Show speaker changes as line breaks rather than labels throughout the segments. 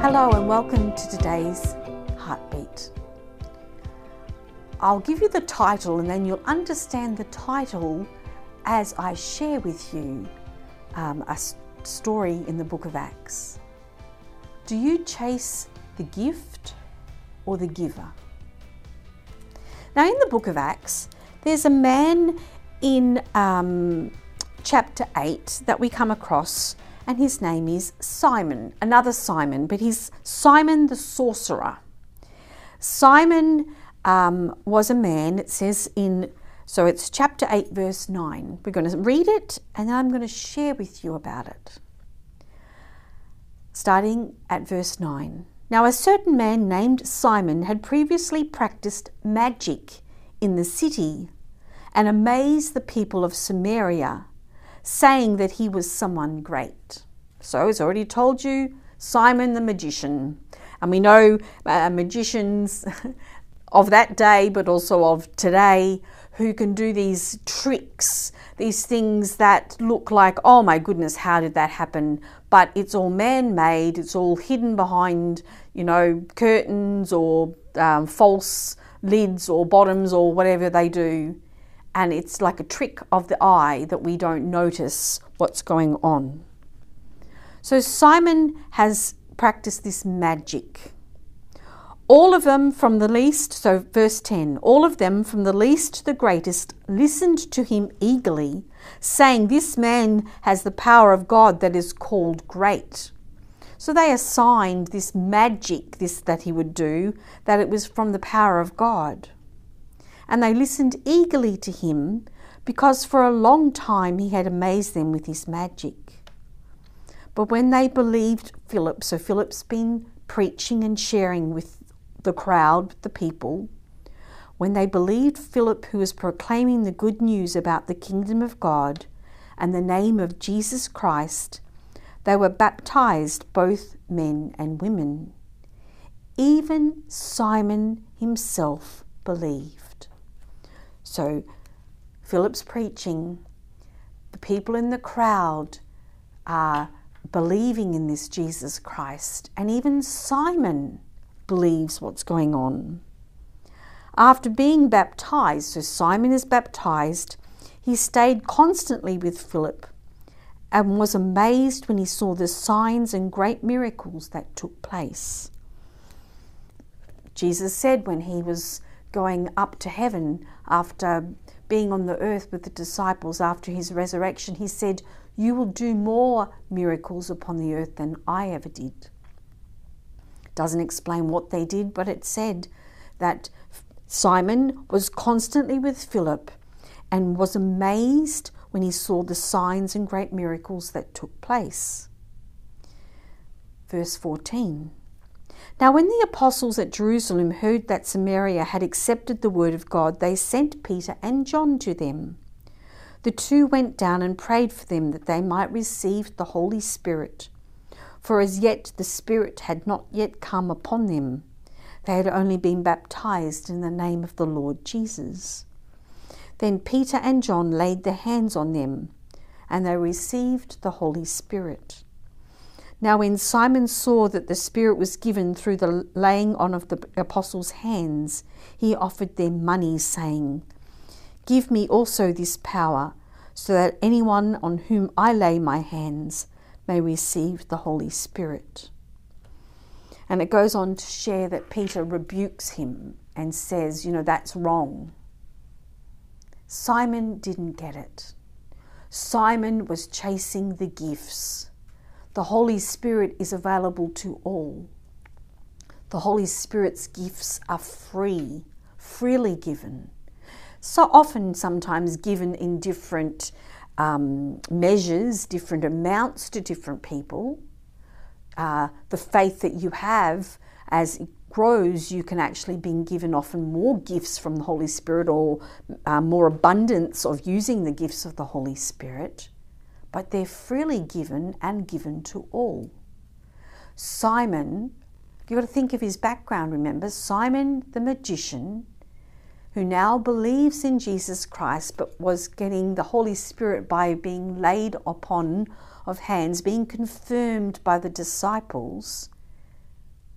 Hello and welcome to today's Heartbeat. I'll give you the title and then you'll understand the title as I share with you a story in the book of Acts. Do you chase the gift or the giver? Now in the book of Acts, there's a man in chapter 8 that we come across, and his name is Simon, another Simon, but he's Simon the sorcerer. Simon was a man, it says so it's chapter 8 verse 9. We're going to read it and then I'm going to share with you about it. Starting at verse 9. Now a certain man named Simon had previously practiced magic in the city and amazed the people of Samaria, saying that he was someone great. So it's already told you, Simon the magician. And we know magicians of that day, but also of today, who can do these tricks, these things that look like, oh my goodness, how did that happen? But it's all man-made, it's all hidden behind, curtains or false lids or bottoms or whatever they do. And it's like a trick of the eye that we don't notice what's going on. So Simon has practiced this magic. All of them from the least, so verse 10, all of them from the least to the greatest listened to him eagerly, saying, this man has the power of God that is called great. So they assigned this magic, this that he would do, that it was from the power of God. And they listened eagerly to him because for a long time he had amazed them with his magic. But when they believed Philip, so Philip's been preaching and sharing with the crowd, the people, when they believed Philip, who was proclaiming the good news about the kingdom of God and the name of Jesus Christ, they were baptized, both men and women. Even Simon himself believed. So Philip's preaching, the people in the crowd are believing in this Jesus Christ, and even Simon believes what's going on. After being baptized, so Simon is baptized, he stayed constantly with Philip and was amazed when he saw the signs and great miracles that took place. Jesus said when he was going up to heaven after being on the earth with the disciples after his resurrection, he said, you will do more miracles upon the earth than I ever did. Doesn't explain what they did, but it said that Simon was constantly with Philip and was amazed when he saw the signs and great miracles that took place. Verse 14. Now when the apostles at Jerusalem heard that Samaria had accepted the word of God, they sent Peter and John to them. The two went down and prayed for them that they might receive the Holy Spirit. For as yet the Spirit had not yet come upon them. They had only been baptized in the name of the Lord Jesus. Then Peter and John laid their hands on them, and they received the Holy Spirit. Now when Simon saw that the Spirit was given through the laying on of the apostles' hands, he offered them money, saying, give me also this power, so that anyone on whom I lay my hands may receive the Holy Spirit. And it goes on to share that Peter rebukes him and says, that's wrong. Simon didn't get it. Simon was chasing the gifts. The Holy Spirit is available to all. The Holy Spirit's gifts are freely given. So often, sometimes given in different measures, different amounts to different people. The faith that you have, as it grows, you can actually be given often more gifts from the Holy Spirit or more abundance of using the gifts of the Holy Spirit. But they're freely given and given to all. Simon, you've got to think of his background, remember? Simon the magician, who now believes in Jesus Christ, but was getting the Holy Spirit by being laid upon of hands, being confirmed by the disciples,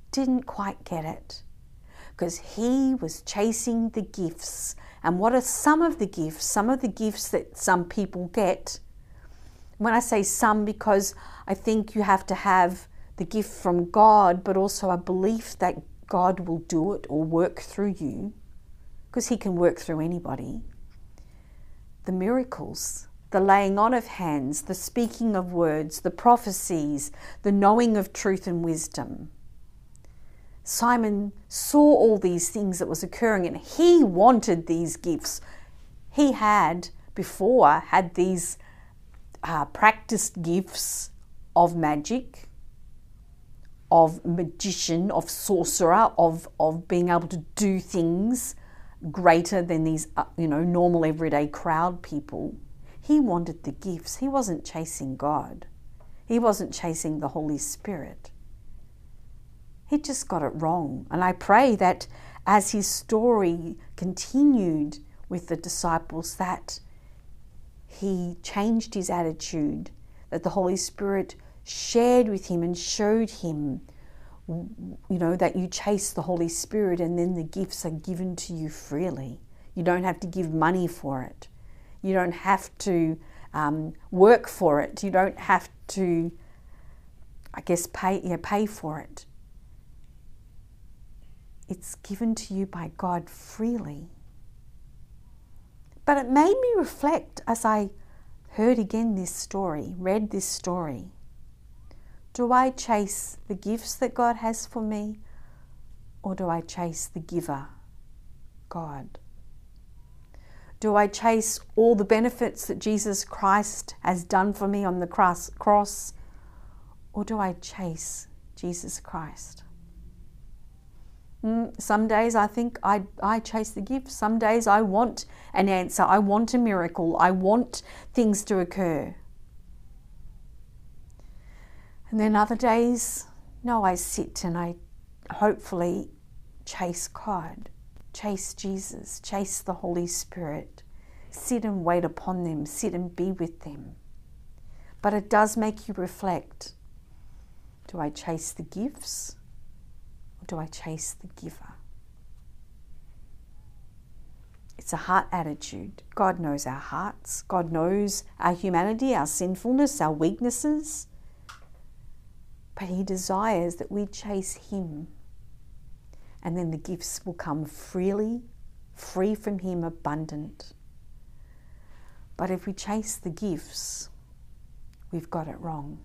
didn't quite get it, because he was chasing the gifts. And what are some of the gifts? Some of the gifts that some people get. When I say some, because I think you have to have the gift from God, but also a belief that God will do it or work through you, because he can work through anybody. The miracles, the laying on of hands, the speaking of words, the prophecies, the knowing of truth and wisdom. Simon saw all these things that was occurring, and he wanted these gifts. He had before had these practiced gifts of magic, of magician, of sorcerer, of being able to do things greater than these normal everyday crowd people. He wanted the gifts. He wasn't chasing God. He wasn't chasing the Holy Spirit. He just got it wrong. And I pray that as his story continued with the disciples, that he changed his attitude, that the Holy Spirit shared with him and showed him, that you chase the Holy Spirit and then the gifts are given to you freely. You don't have to give money for it. You don't have to work for it. You don't have to, pay for it. It's given to you by God freely. But it made me reflect as I heard again this story, read this story. Do I chase the gifts that God has for me, or do I chase the giver, God? Do I chase all the benefits that Jesus Christ has done for me on the cross, or do I chase Jesus Christ? Some days I think I chase the gifts. Some days I want an answer. I want a miracle. I want things to occur. And then other days, no, I sit and I hopefully chase God, chase Jesus, chase the Holy Spirit, sit and wait upon them, sit and be with them. But it does make you reflect. Do I chase the gifts, or do I chase the giver? It's a heart attitude. God knows our hearts. God knows our humanity, our sinfulness, our weaknesses. But he desires that we chase him. And then the gifts will come freely, free from him, abundant. But if we chase the gifts, we've got it wrong.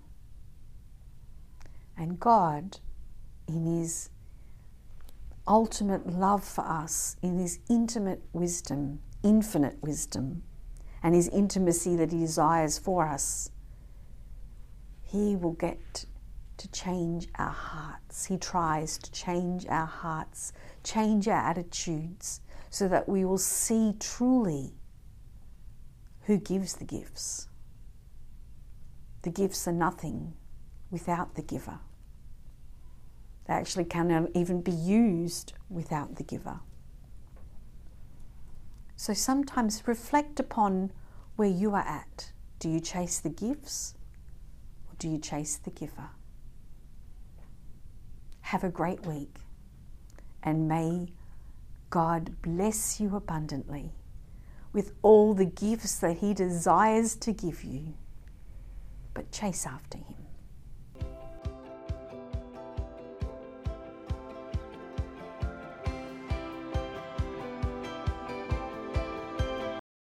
And God, in his ultimate love for us, in his intimate wisdom, infinite wisdom, and his intimacy that he desires for us, he will get to change our hearts. He tries to change our hearts, change our attitudes, so that we will see truly who gives the gifts. The gifts are nothing without the giver. They actually cannot even be used without the giver. So sometimes reflect upon where you are at. Do you chase the gifts, or do you chase the giver? Have a great week, and may God bless you abundantly with all the gifts that he desires to give you. But chase after him.